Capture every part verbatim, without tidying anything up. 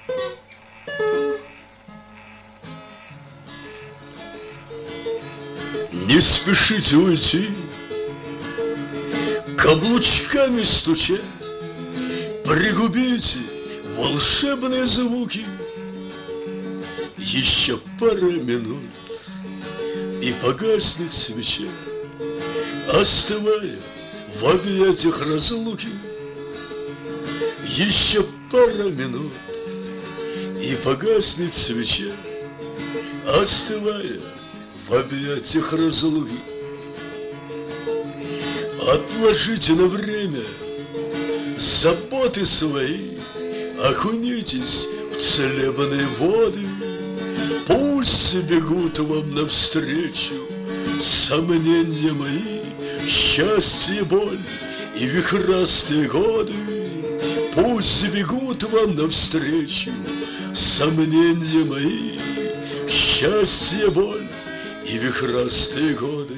Не спешите уйти, каблучками стуча, пригубите волшебные звуки. Еще пара минут, и погаснет свеча, остывая в объятиях разлуки. Еще пара минут, и погаснет свеча, остывая в объятиях разлуки. Отложите на время заботы свои, окунитесь в целебные воды. Пусть бегут вам навстречу сомнения мои, счастье, боль и вихрастые годы. Пусть бегут вам навстречу сомнения мои, счастье, боль и вихрастые годы.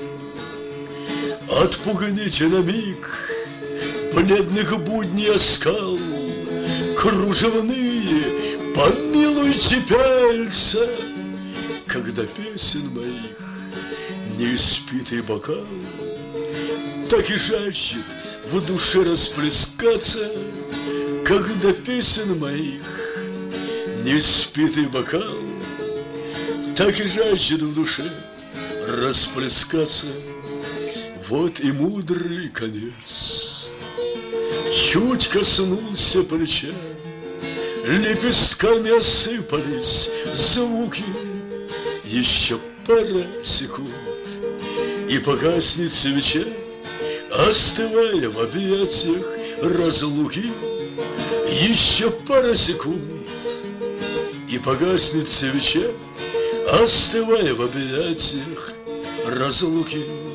Отпугните на миг бледных будней оскал, кружевные помилуйте пяльца, когда песен моих неиспитый бокал так и жаждет в душе расплескаться, когда песен моих неиспитый бокал так и жаждет в душе расплескаться. Вот и мудрый конец. Чуть коснулся плеча, лепестками осыпались звуки. Еще пара секунд, и погаснет свеча, остывая в объятиях разлуки. Еще пара секунд, и погаснет свеча, остывая в объятиях разлуки.